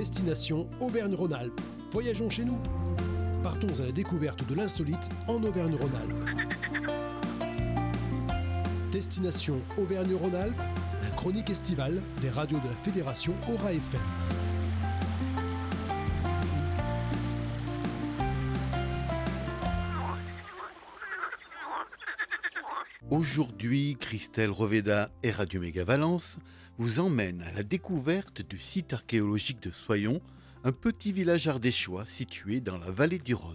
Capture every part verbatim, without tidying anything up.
Destination Auvergne-Rhône-Alpes. Voyageons chez nous. Partons à la découverte de l'insolite en Auvergne-Rhône-Alpes. Destination Auvergne-Rhône-Alpes, la chronique estivale des radios de la Fédération Aura F M. Aujourd'hui, Christelle Roveda et Radio Méga Valence vous emmènent à la découverte du site archéologique de Soyons, un petit village ardéchois situé dans la vallée du Rhône.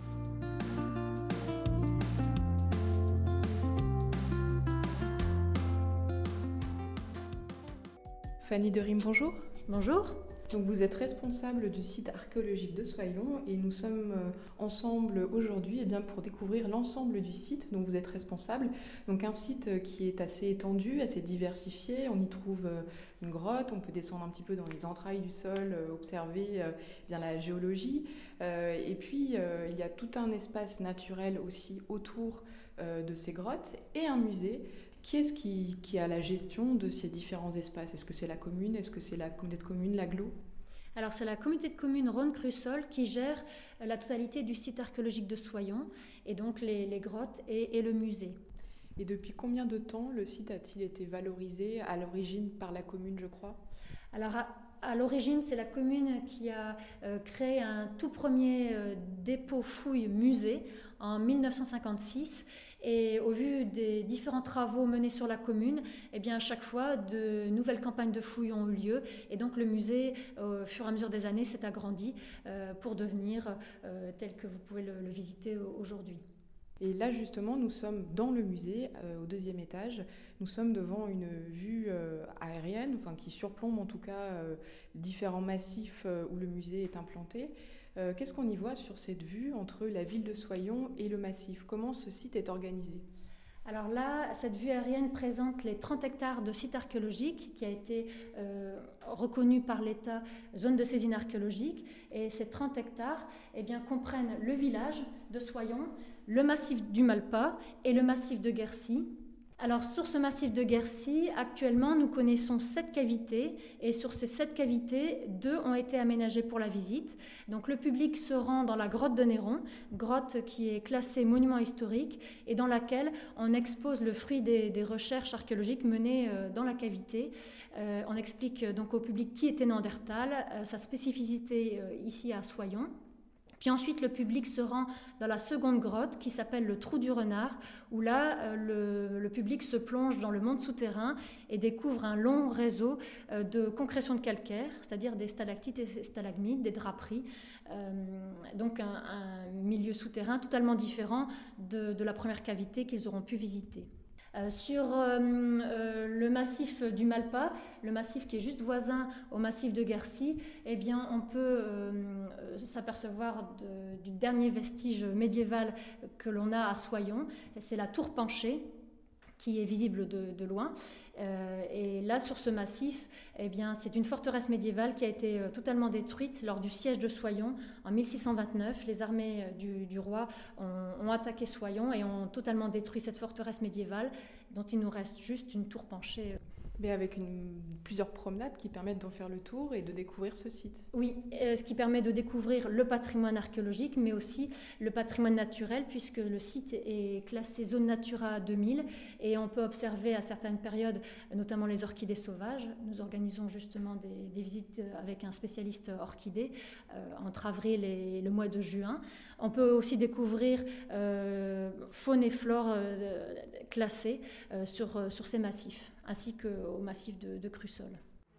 Fanny Derim, bonjour. Bonjour. Donc vous êtes responsable du site archéologique de Soyons et nous sommes ensemble aujourd'hui eh bien, pour découvrir l'ensemble du site dont vous êtes responsable. Donc un site qui est assez étendu, assez diversifié. On y trouve une grotte, on peut descendre un petit peu dans les entrailles du sol, observer eh bien, la géologie. Et puis il y a tout un espace naturel aussi autour de ces grottes et un musée. Qui est-ce qui, qui a la gestion de ces différents espaces ? Est-ce que c'est la commune ? Est-ce que c'est la communauté de communes, l'agglo ? Alors c'est la communauté de communes Rhône-Crussol qui gère la totalité du site archéologique de Soyons, et donc les, les grottes et, et le musée. Et depuis combien de temps le site a-t-il été valorisé à l'origine par la commune, je crois ? Alors à, à l'origine, c'est la commune qui a euh, créé un tout premier euh, dépôt fouille musée en mille neuf cent cinquante-six, et au vu des différents travaux menés sur la commune, eh bien à chaque fois de nouvelles campagnes de fouilles ont eu lieu, et donc le musée au fur et à mesure des années s'est agrandi euh, pour devenir euh, tel que vous pouvez le, le visiter aujourd'hui. Et là justement nous sommes dans le musée, euh, au deuxième étage. Nous sommes devant une vue euh, aérienne, enfin qui surplombe en tout cas euh, différents massifs euh, où le musée est implanté. Euh, qu'est-ce qu'on y voit sur cette vue entre la ville de Soyons et le massif ? Comment ce site est organisé ? Alors là, cette vue aérienne présente les trente hectares de site archéologique qui a été euh, reconnu par l'État zone de saisine archéologique. Et ces trente hectares eh bien, comprennent le village de Soyons, le massif du Malpas et le massif de Guercy. Alors sur ce massif de Guercy, actuellement nous connaissons sept cavités, et sur ces sept cavités, deux ont été aménagées pour la visite. Donc le public se rend dans la grotte de Néron, grotte qui est classée monument historique et dans laquelle on expose le fruit des, des recherches archéologiques menées euh, dans la cavité. Euh, on explique donc au public qui était Néandertal, euh, sa spécificité euh, ici à Soyons. Puis ensuite, le public se rend dans la seconde grotte qui s'appelle le Trou du Renard, où là, le, le public se plonge dans le monde souterrain et découvre un long réseau de concrétions de calcaire, c'est-à-dire des stalactites et stalagmites, des draperies. Euh, donc un, un milieu souterrain totalement différent de, de la première cavité qu'ils auront pu visiter. Euh, sur euh, euh, le massif du Malpas, le massif qui est juste voisin au massif de Guercy, eh bien, on peut euh, s'apercevoir de, du dernier vestige médiéval que l'on a à Soyons. C'est la tour penchée, qui est visible de, de loin. Euh, et là, sur ce massif, eh bien, c'est une forteresse médiévale qui a été euh, totalement détruite lors du siège de Soyons en mille six cent vingt-neuf. Les armées euh, du, du roi ont, ont attaqué Soyons et ont totalement détruit cette forteresse médiévale, dont il nous reste juste une tour penchée. Mais avec une, plusieurs promenades qui permettent d'en faire le tour et de découvrir ce site. Oui, euh, ce qui permet de découvrir le patrimoine archéologique, mais aussi le patrimoine naturel, puisque le site est classé zone Natura deux mille, et on peut observer à certaines périodes, notamment les orchidées sauvages. Nous organisons justement des, des visites avec un spécialiste orchidées euh, entre avril et le mois de juin. On peut aussi découvrir euh, faune et flore euh, classées euh, sur, sur ces massifs, ainsi qu'au massif de, de Crussol.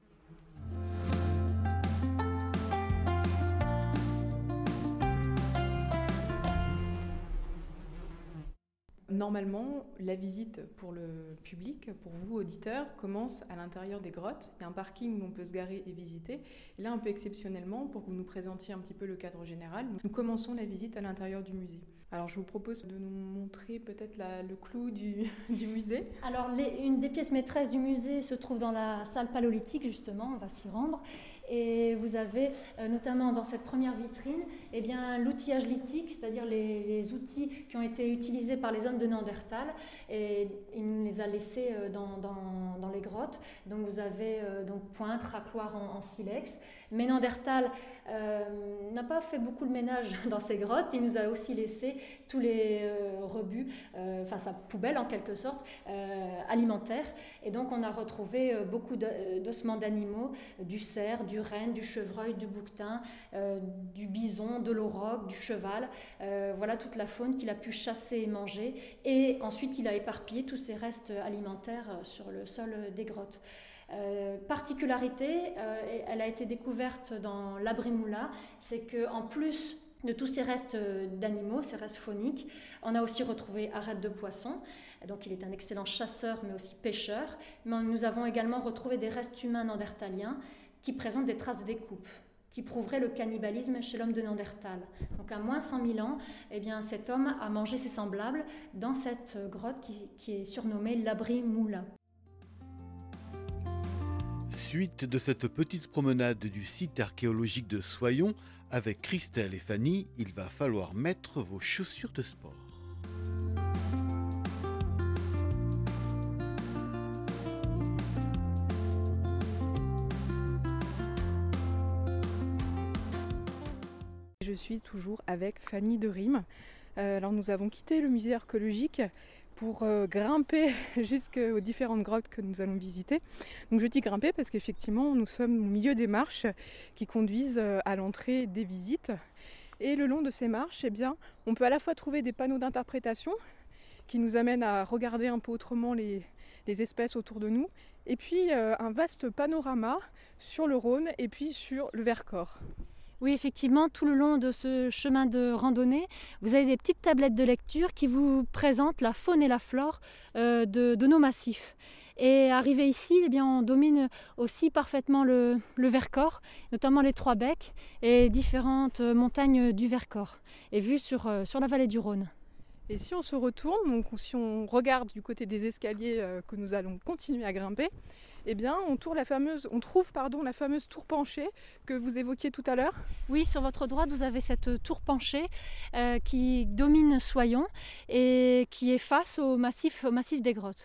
Normalement, la visite pour le public, pour vous auditeurs, commence à l'intérieur des grottes. Il y a un parking où on peut se garer et visiter. Et là, un peu exceptionnellement, pour que vous nous présentiez un petit peu le cadre général, nous commençons la visite à l'intérieur du musée. Alors, je vous propose de nous montrer peut-être la, le clou du, du musée. Alors, les, une des pièces maîtresses du musée se trouve dans la salle paléolithique, justement, on va s'y rendre. Et vous avez euh, notamment dans cette première vitrine eh bien, l'outillage lithique, c'est-à-dire les, les outils qui ont été utilisés par les hommes de Néandertal. Et il nous les a laissés euh, dans, dans, dans les grottes. Donc vous avez euh, donc pointe, râtoir en, en silex. Mais Néandertal euh, n'a pas fait beaucoup de ménage dans ces grottes. Il nous a aussi laissé tous les euh, rebuts, euh, enfin sa poubelle en quelque sorte, euh, alimentaire. Et donc on a retrouvé euh, beaucoup d'ossements d'animaux, du cerf, du renne, du chevreuil, du bouquetin, euh, du bison, de l'auroch, du cheval. Euh, voilà toute la faune qu'il a pu chasser et manger. Et ensuite il a éparpillé tous ces restes alimentaires sur le sol des grottes. Euh, particularité, euh, elle a été découverte dans l'abri Moula, c'est qu'en plus de tous ces restes d'animaux, ces restes fauniques, on a aussi retrouvé arêtes de poissons. Donc il est un excellent chasseur mais aussi pêcheur. Mais nous avons également retrouvé des restes humains néandertaliens qui présentent des traces de découpe, qui prouveraient le cannibalisme chez l'homme de Néandertal. Donc à moins cent mille ans, eh bien, cet homme a mangé ses semblables dans cette grotte qui, qui est surnommée l'abri Moula. Suite de cette petite promenade du site archéologique de Soyons, avec Christelle et Fanny, il va falloir mettre vos chaussures de sport. Je suis toujours avec Fanny de Rime. Euh, alors nous avons quitté le musée archéologique pour euh, grimper jusqu'aux différentes grottes que nous allons visiter. Donc je dis grimper parce qu'effectivement nous sommes au milieu des marches qui conduisent euh, à l'entrée des visites. Et le long de ces marches, eh bien, on peut à la fois trouver des panneaux d'interprétation qui nous amènent à regarder un peu autrement les, les espèces autour de nous, et puis euh, un vaste panorama sur le Rhône et puis sur le Vercors. Oui, effectivement, tout le long de ce chemin de randonnée, vous avez des petites tablettes de lecture qui vous présentent la faune et la flore euh, de, de nos massifs. Et arrivé ici, eh bien, on domine aussi parfaitement le, le Vercors, notamment les Trois Becs et différentes montagnes du Vercors, et vues sur, euh, sur la vallée du Rhône. Et si on se retourne, donc si on regarde du côté des escaliers euh, que nous allons continuer à grimper, eh bien, on, tourne la fameuse, on trouve pardon, la fameuse tour penchée que vous évoquiez tout à l'heure. Oui, sur votre droite, vous avez cette tour penchée euh, qui domine Soyons et qui est face au massif, au massif des grottes.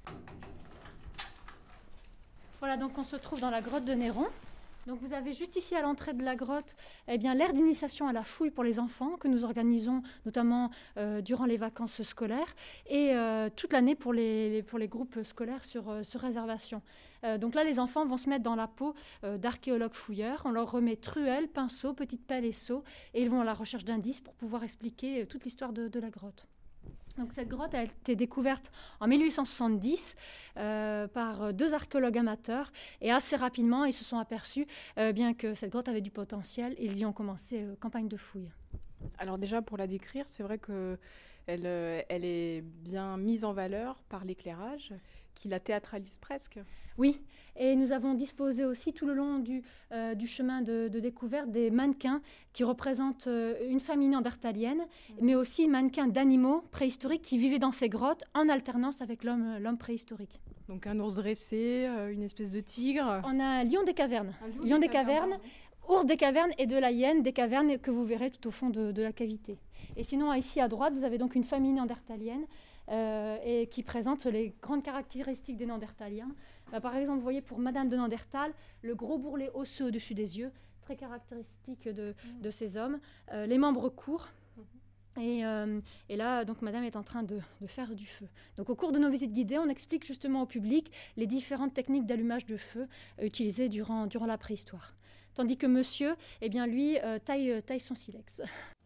Voilà, donc on se trouve dans la grotte de Néron. Donc vous avez juste ici à l'entrée de la grotte eh bien, l'aire d'initiation à la fouille pour les enfants que nous organisons notamment euh, durant les vacances scolaires et euh, toute l'année pour les, pour les groupes scolaires sur, euh, sur réservation. Euh, donc là, les enfants vont se mettre dans la peau euh, d'archéologues fouilleurs. On leur remet truelle, pinceau, petite pelle et seau et ils vont à la recherche d'indices pour pouvoir expliquer euh, toute l'histoire de, de la grotte. Donc cette grotte a été découverte en mille huit cent soixante-dix euh, par deux archéologues amateurs et assez rapidement ils se sont aperçus euh, bien que cette grotte avait du potentiel et ils y ont commencé euh, campagne de fouilles. Alors déjà pour la décrire, c'est vrai qu'elle euh, elle est bien mise en valeur par l'éclairage qui la théâtralise presque. Oui, et nous avons disposé aussi tout le long du, euh, du chemin de, de découverte des mannequins qui représentent euh, une famille néandertalienne, mmh. mais aussi mannequins d'animaux préhistoriques qui vivaient dans ces grottes en alternance avec l'homme, l'homme préhistorique. Donc un ours dressé, euh, une espèce de tigre. On a un lion des cavernes, un lion, lion des, des cavernes, cavernes ours des cavernes et de la hyène des cavernes que vous verrez tout au fond de, de la cavité. Et sinon, ici à droite, vous avez donc une famille néandertalienne euh, et qui présente les grandes caractéristiques des Néandertaliens. Bah, par exemple, vous voyez pour Madame de Néandertal, le gros bourrelet osseux au-dessus des yeux, très caractéristique de, mmh. de ces hommes, euh, les membres courts. Mmh. Et, euh, et là, donc, Madame est en train de, de faire du feu. Donc, au cours de nos visites guidées, on explique justement au public les différentes techniques d'allumage de feu euh, utilisées durant, durant la préhistoire. Tandis que Monsieur, eh bien, lui, euh, taille, taille son silex.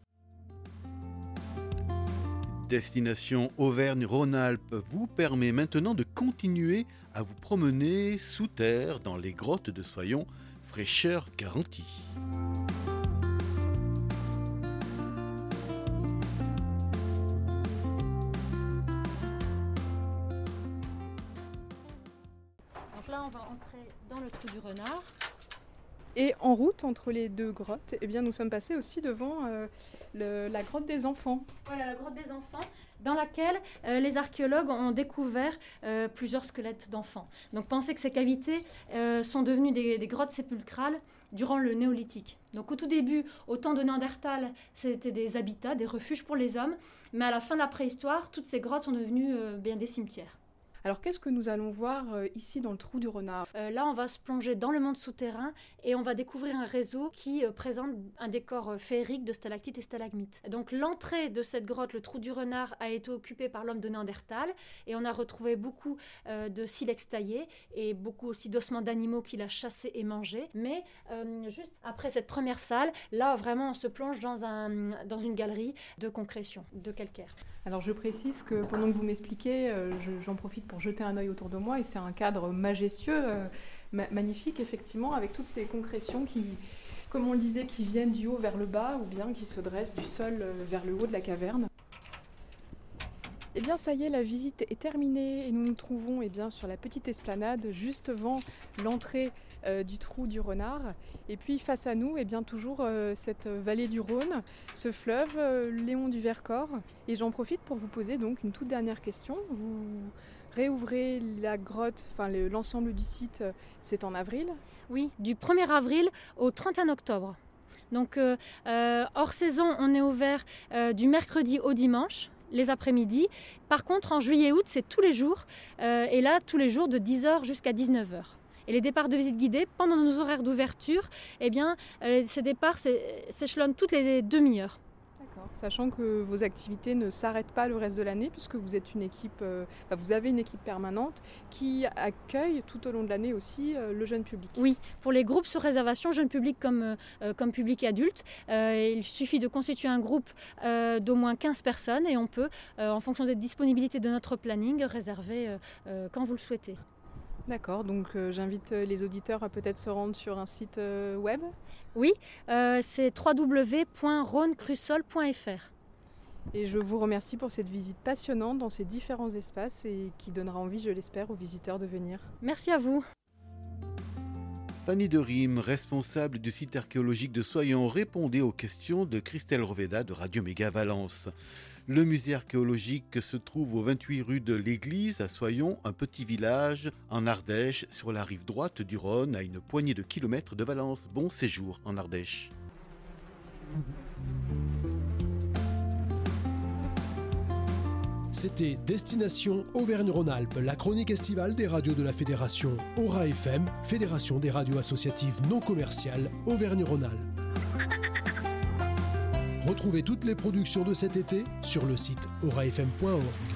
Destination Auvergne-Rhône-Alpes vous permet maintenant de continuer à vous promener sous terre dans les grottes de Soyons, fraîcheur garantie. Donc là, on va entrer dans le trou du renard. Et en route entre les deux grottes, eh bien, nous sommes passés aussi devant euh, le, la grotte des enfants. Voilà, la grotte des enfants. dans laquelle euh, les archéologues ont découvert euh, plusieurs squelettes d'enfants. Donc pensez que ces cavités euh, sont devenues des, des grottes sépulcrales durant le néolithique. Donc au tout début, au temps de Néandertal, c'était des habitats, des refuges pour les hommes, mais à la fin de la préhistoire, toutes ces grottes sont devenues euh, bien des cimetières. Alors qu'est-ce que nous allons voir euh, ici dans le trou du renard? euh, Là, on va se plonger dans le monde souterrain et on va découvrir un réseau qui euh, présente un décor euh, féerique de stalactites et stalagmites. Donc l'entrée de cette grotte, le trou du renard, a été occupée par l'homme de Néandertal et on a retrouvé beaucoup euh, de silex taillés et beaucoup aussi d'ossements d'animaux qu'il a chassés et mangés. Mais euh, juste après cette première salle, là vraiment on se plonge dans, un, dans une galerie de concrétion, de calcaire. Alors je précise que pendant que vous m'expliquez, euh, je, j'en profite pour jeter un œil autour de moi et c'est un cadre majestueux, euh, ma- magnifique effectivement, avec toutes ces concrétions qui, comme on le disait, qui viennent du haut vers le bas ou bien qui se dressent du sol euh, vers le haut de la caverne. Eh bien ça y est, la visite est terminée et nous nous trouvons eh bien, sur la petite esplanade juste devant l'entrée euh, du trou du renard. Et puis face à nous, eh bien, toujours euh, cette vallée du Rhône, ce fleuve, euh, Léon du Vercors. Et j'en profite pour vous poser donc une toute dernière question. Vous réouvrez la grotte, enfin le, l'ensemble du site, c'est en avril? Oui, du premier avril au trente et un octobre. Donc euh, euh, hors saison, on est ouvert euh, du mercredi au dimanche, les après-midi. Par contre, en juillet-août, c'est tous les jours. Euh, et là, tous les jours de dix heures jusqu'à dix-neuf heures. Et les départs de visite guidée, pendant nos horaires d'ouverture, eh bien, euh, ces départs s'échelonnent toutes les demi-heures. D'accord. Sachant que vos activités ne s'arrêtent pas le reste de l'année, puisque vous êtes une équipe, euh, enfin, vous avez une équipe permanente qui accueille tout au long de l'année aussi euh, le jeune public. Oui, pour les groupes sur réservation, jeune public comme, euh, comme public adulte, euh, il suffit de constituer un groupe euh, d'au moins quinze personnes et on peut, euh, en fonction des disponibilités de notre planning, réserver euh, euh, quand vous le souhaitez. D'accord, donc euh, j'invite les auditeurs à peut-être se rendre sur un site euh, web. Oui, euh, c'est w w w point rhône crussol point f r. Et je vous remercie pour cette visite passionnante dans ces différents espaces et qui donnera envie, je l'espère, aux visiteurs de venir. Merci à vous. Fanny de Rime, responsable du site archéologique de Soyons, répondait aux questions de Christelle Roveda de Radio Méga Valence. Le musée archéologique se trouve au vingt-huit rue de l'Église à Soyons, un petit village en Ardèche, sur la rive droite du Rhône, à une poignée de kilomètres de Valence. Bon séjour en Ardèche. C'était Destination Auvergne-Rhône-Alpes, la chronique estivale des radios de la Fédération Aura F M, Fédération des radios associatives non commerciales Auvergne-Rhône-Alpes. Retrouvez toutes les productions de cet été sur le site aura f m point org.